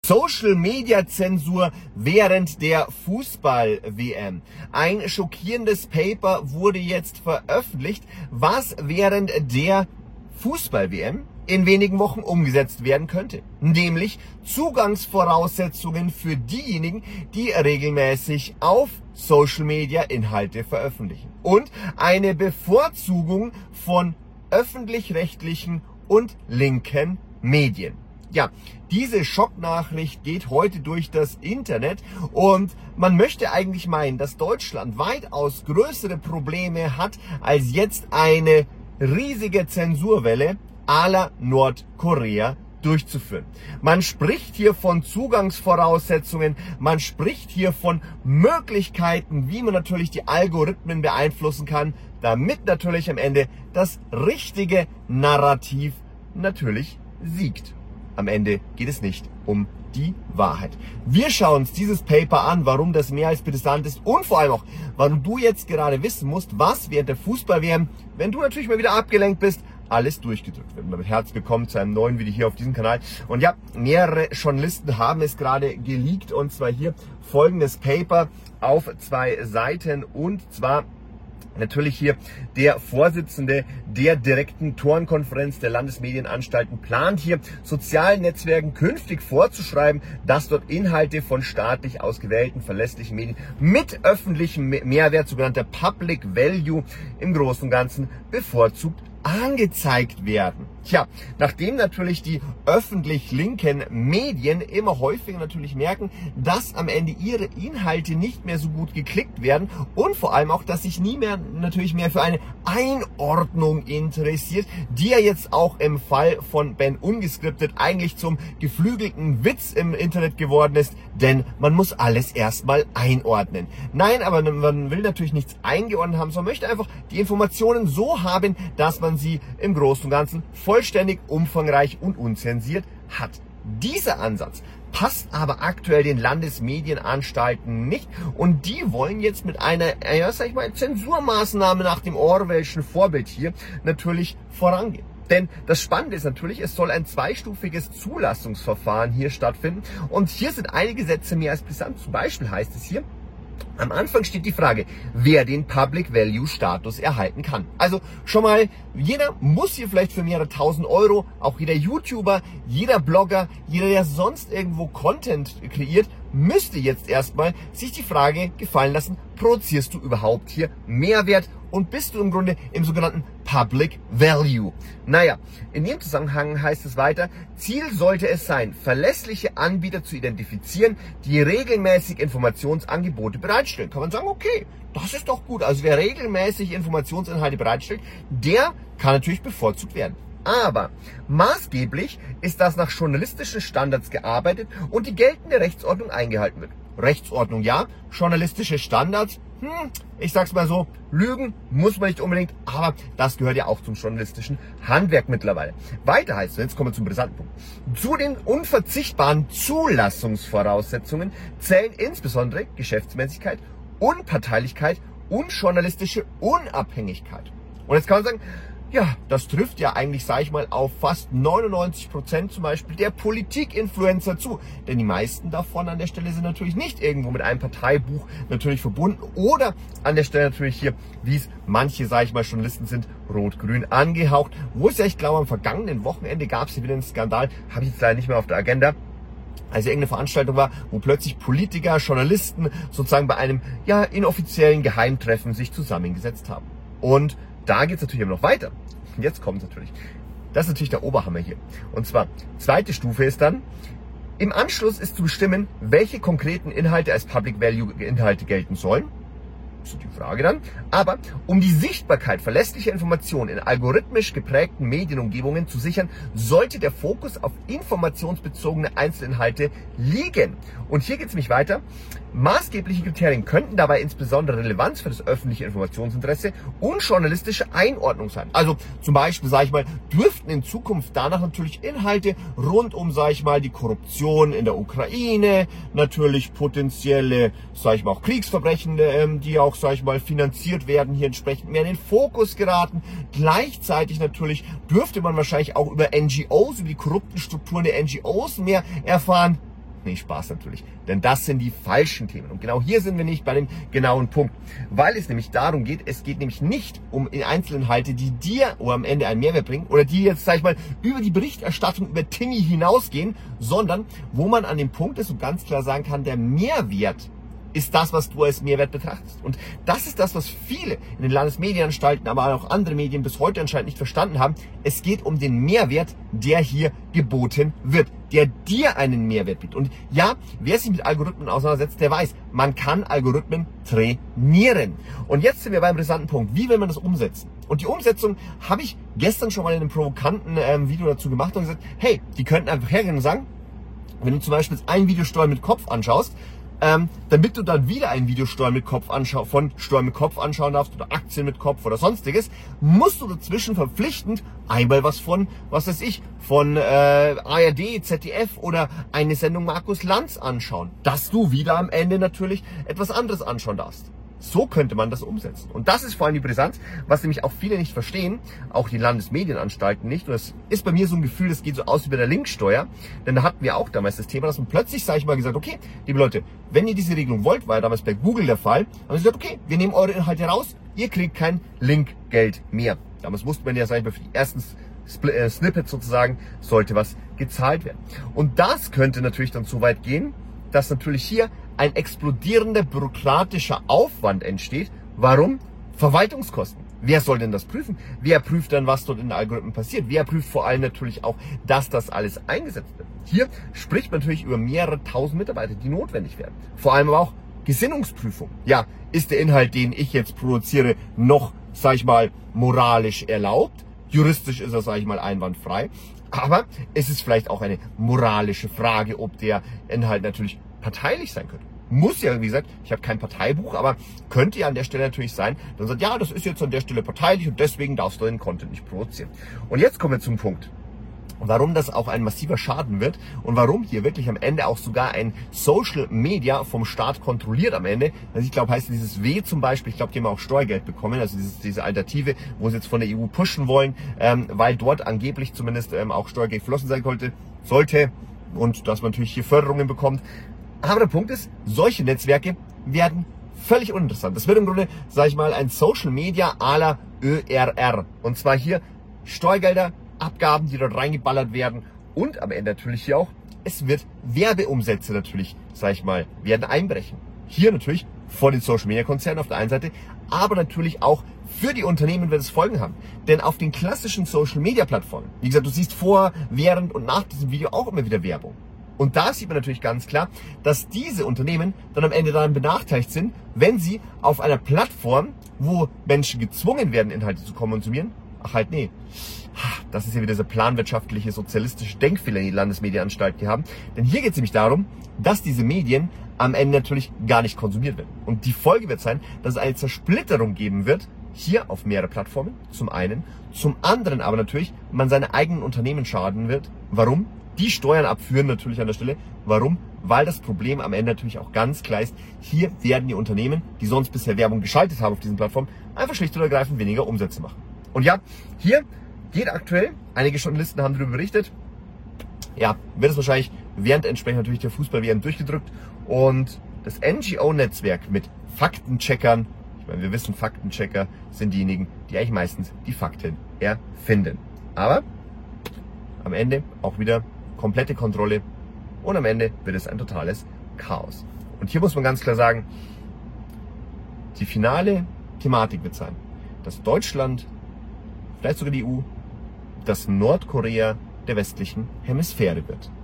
Social-Media-Zensur während der Fußball-WM. Ein schockierendes Paper wurde jetzt veröffentlicht, was während der Fußball-WM in wenigen Wochen umgesetzt werden könnte. Nämlich Zugangsvoraussetzungen für diejenigen, die regelmäßig auf Social-Media Inhalte veröffentlichen. Und eine Bevorzugung von öffentlich-rechtlichen und linken Medien. Ja, diese Schocknachricht geht heute durch das Internet und man möchte eigentlich meinen, dass Deutschland weitaus größere Probleme hat, als jetzt eine riesige Zensurwelle à la Nordkorea durchzuführen. Man spricht hier von Zugangsvoraussetzungen, man spricht hier von Möglichkeiten, wie man natürlich die Algorithmen beeinflussen kann, damit natürlich am Ende das richtige Narrativ natürlich siegt. Am Ende geht es nicht um die Wahrheit. Wir schauen uns dieses Paper an, warum das mehr als interessant ist und vor allem auch, warum du jetzt gerade wissen musst, was während der Fußball-WM, wenn du natürlich mal wieder abgelenkt bist, alles durchgedrückt wird. Und damit herzlich willkommen zu einem neuen Video hier auf diesem Kanal. Und ja, mehrere Journalisten haben es gerade geleakt und zwar hier folgendes Paper auf 2 Seiten und zwar natürlich hier der Vorsitzende der direkten Torenkonferenz der Landesmedienanstalten plant hier sozialen Netzwerken künftig vorzuschreiben, dass dort Inhalte von staatlich ausgewählten verlässlichen Medien mit öffentlichem Mehrwert, sogenannter Public Value, im Großen und Ganzen bevorzugt angezeigt werden. Tja, nachdem natürlich die öffentlich linken Medien immer häufiger natürlich merken, dass am Ende ihre Inhalte nicht mehr so gut geklickt werden und vor allem auch, dass sich nie mehr natürlich mehr für eine Einordnung interessiert, die ja jetzt auch im Fall von Ben Ungeskriptet eigentlich zum geflügelten Witz im Internet geworden ist, denn man muss alles erstmal einordnen. Nein, aber man will natürlich nichts eingeordnet haben, sondern möchte einfach die Informationen so haben, dass man sie im Großen und Ganzen vollständig, umfangreich und unzensiert hat. Dieser Ansatz passt aber aktuell den Landesmedienanstalten nicht und die wollen jetzt mit einer, ja, sag ich mal, Zensurmaßnahme nach dem Orwellschen Vorbild hier natürlich vorangehen. Denn das Spannende ist natürlich, es soll ein zweistufiges Zulassungsverfahren hier stattfinden und hier sind einige Sätze mehr als brisant. Zum Beispiel heißt es hier, am Anfang steht die Frage, wer den Public Value Status erhalten kann. Also schon mal, jeder muss hier vielleicht für mehrere tausend Euro, auch jeder YouTuber, jeder Blogger, jeder, der sonst irgendwo Content kreiert, müsste jetzt erstmal sich die Frage gefallen lassen, produzierst du überhaupt hier Mehrwert und bist du im Grunde im sogenannten Public Value? Naja, in dem Zusammenhang heißt es weiter, Ziel sollte es sein, verlässliche Anbieter zu identifizieren, die regelmäßig Informationsangebote bereitstellen. Kann man sagen, okay, das ist doch gut. Also wer regelmäßig Informationsinhalte bereitstellt, der kann natürlich bevorzugt werden. Aber maßgeblich ist, dass nach journalistischen Standards gearbeitet und die geltende Rechtsordnung eingehalten wird. Rechtsordnung ja, journalistische Standards, ich sag's mal so, lügen muss man nicht unbedingt, aber das gehört ja auch zum journalistischen Handwerk mittlerweile. Weiter heißt es, jetzt kommen wir zum brisanten Punkt. Zu den unverzichtbaren Zulassungsvoraussetzungen zählen insbesondere Geschäftsmäßigkeit, Unparteilichkeit und journalistische Unabhängigkeit. Und jetzt kann man sagen, ja, das trifft ja eigentlich, sage ich mal, auf fast 99% zum Beispiel der Politik-Influencer zu. Denn die meisten davon an der Stelle sind natürlich nicht irgendwo mit einem Parteibuch natürlich verbunden oder an der Stelle natürlich hier, wie es manche, sage ich mal, Journalisten sind, rot-grün angehaucht. Wo es ja, ich glaube, am vergangenen Wochenende gab es hier wieder einen Skandal, habe ich jetzt leider nicht mehr auf der Agenda. Also irgendeine Veranstaltung war, wo plötzlich Politiker, Journalisten sozusagen bei einem ja inoffiziellen Geheimtreffen sich zusammengesetzt haben. Und da geht es natürlich immer noch weiter. Und jetzt kommt es natürlich. Das ist natürlich der Oberhammer hier. Und zwar, zweite Stufe ist dann, im Anschluss ist zu bestimmen, welche konkreten Inhalte als Public Value Inhalte gelten sollen. Das ist die Frage dann. Aber um die Sichtbarkeit verlässlicher Informationen in algorithmisch geprägten Medienumgebungen zu sichern, sollte der Fokus auf informationsbezogene Einzelinhalte liegen. Und hier geht es nämlich weiter. Maßgebliche Kriterien könnten dabei insbesondere Relevanz für das öffentliche Informationsinteresse und journalistische Einordnung sein. Also zum Beispiel, sage ich mal, dürften in Zukunft danach natürlich Inhalte rund um, sage ich mal, die Korruption in der Ukraine, natürlich potenzielle, sage ich mal, auch Kriegsverbrechen, die auch, sage ich mal, finanziert werden, hier entsprechend mehr in den Fokus geraten. Gleichzeitig natürlich dürfte man wahrscheinlich auch über NGOs, über die korrupten Strukturen der NGOs mehr erfahren. Nee, Spaß natürlich. Denn das sind die falschen Themen. Und genau hier sind wir nicht bei dem genauen Punkt. Weil es nämlich darum geht, es geht nämlich nicht um Einzelinhalte, die dir oder am Ende einen Mehrwert bringen oder die jetzt, sag ich mal, über die Berichterstattung über Timmy hinausgehen, sondern wo man an dem Punkt ist und ganz klar sagen kann, der Mehrwert ist das, was du als Mehrwert betrachtest. Und das ist das, was viele in den Landesmedienanstalten, aber auch andere Medien bis heute anscheinend nicht verstanden haben. Es geht um den Mehrwert, der hier geboten wird, der dir einen Mehrwert bietet. Und ja, wer sich mit Algorithmen auseinandersetzt, der weiß, man kann Algorithmen trainieren. Und jetzt sind wir beim brisanten Punkt. Wie will man das umsetzen? Und die Umsetzung habe ich gestern schon mal in einem provokanten Video dazu gemacht und gesagt, hey, die könnten einfach hergehen und sagen, wenn du zum Beispiel ein Video Steuern mit Kopf anschaust, damit du dann wieder ein Video Steuern mit Kopf anschauen darfst oder Aktien mit Kopf oder sonstiges, musst du dazwischen verpflichtend einmal was von, was weiß ich, von ARD, ZDF oder eine Sendung Markus Lanz anschauen, dass du wieder am Ende natürlich etwas anderes anschauen darfst. So könnte man das umsetzen. Und das ist vor allem die Brisanz, was nämlich auch viele nicht verstehen, auch die Landesmedienanstalten nicht. Und das ist bei mir so ein Gefühl, das geht so aus wie bei der Linksteuer. Denn da hatten wir auch damals das Thema, dass man plötzlich, sage ich mal, gesagt, okay, liebe Leute, wenn ihr diese Regelung wollt, war ja damals bei Google der Fall, haben sie gesagt, okay, wir nehmen eure Inhalte raus, ihr kriegt kein Linkgeld mehr. Damals musste man ja, sag ich mal, für die ersten Snippets sozusagen, sollte was gezahlt werden. Und das könnte natürlich dann so weit gehen, dass natürlich hier ein explodierender bürokratischer Aufwand entsteht. Warum? Verwaltungskosten. Wer soll denn das prüfen? Wer prüft dann, was dort in den Algorithmen passiert? Wer prüft vor allem natürlich auch, dass das alles eingesetzt wird? Hier spricht man natürlich über mehrere tausend Mitarbeiter, die notwendig werden. Vor allem aber auch Gesinnungsprüfung. Ja, ist der Inhalt, den ich jetzt produziere, noch, sag ich mal, moralisch erlaubt? Juristisch ist er, sag ich mal, einwandfrei. Aber es ist vielleicht auch eine moralische Frage, ob der Inhalt natürlich parteilich sein könnte. Muss ja, wie gesagt, ich habe kein Parteibuch, aber könnte ja an der Stelle natürlich sein, dann sagt, ja, das ist jetzt an der Stelle parteilich und deswegen darfst du den Content nicht produzieren. Und jetzt kommen wir zum Punkt, warum das auch ein massiver Schaden wird und warum hier wirklich am Ende auch sogar ein Social Media vom Staat kontrolliert am Ende. Also ich glaube, heißt dieses W zum Beispiel, ich glaube, die haben auch Steuergeld bekommen, also diese Alternative, wo sie jetzt von der EU pushen wollen, weil dort angeblich zumindest auch Steuergeld geflossen sein sollte und dass man natürlich hier Förderungen bekommt. Aber der Punkt ist, solche Netzwerke werden völlig uninteressant. Das wird im Grunde, sage ich mal, ein Social Media à la ÖRR. Und zwar hier Steuergelder, Abgaben, die dort reingeballert werden und am Ende natürlich hier auch, es wird Werbeumsätze natürlich, sage ich mal, werden einbrechen. Hier natürlich vor den Social Media Konzernen auf der einen Seite, aber natürlich auch für die Unternehmen wird es Folgen haben. Denn auf den klassischen Social Media Plattformen, wie gesagt, du siehst vor, während und nach diesem Video auch immer wieder Werbung. Und da sieht man natürlich ganz klar, dass diese Unternehmen dann am Ende daran benachteiligt sind, wenn sie auf einer Plattform, wo Menschen gezwungen werden, Inhalte zu konsumieren, ach halt nee, das ist ja wieder dieser planwirtschaftliche, sozialistische Denkfehler, den die Landesmedienanstalten haben. Denn hier geht es nämlich darum, dass diese Medien am Ende natürlich gar nicht konsumiert werden. Und die Folge wird sein, dass es eine Zersplitterung geben wird, hier auf mehrere Plattformen, zum einen, zum anderen aber natürlich, man seine eigenen Unternehmen schaden wird. Warum? Die Steuern abführen natürlich an der Stelle. Warum? Weil das Problem am Ende natürlich auch ganz klar ist, hier werden die Unternehmen, die sonst bisher Werbung geschaltet haben auf diesen Plattformen, einfach schlicht und ergreifend weniger Umsätze machen. Und ja, hier geht aktuell, einige Journalisten haben darüber berichtet, ja, wird es wahrscheinlich während entsprechend natürlich der Fußball-WM durchgedrückt und das NGO-Netzwerk mit Faktencheckern, ich meine, wir wissen, Faktenchecker sind diejenigen, die eigentlich meistens die Fakten erfinden. Aber am Ende auch wieder komplette Kontrolle und am Ende wird es ein totales Chaos. Und hier muss man ganz klar sagen, die finale Thematik wird sein, dass Deutschland, vielleicht sogar die EU, das Nordkorea der westlichen Hemisphäre wird.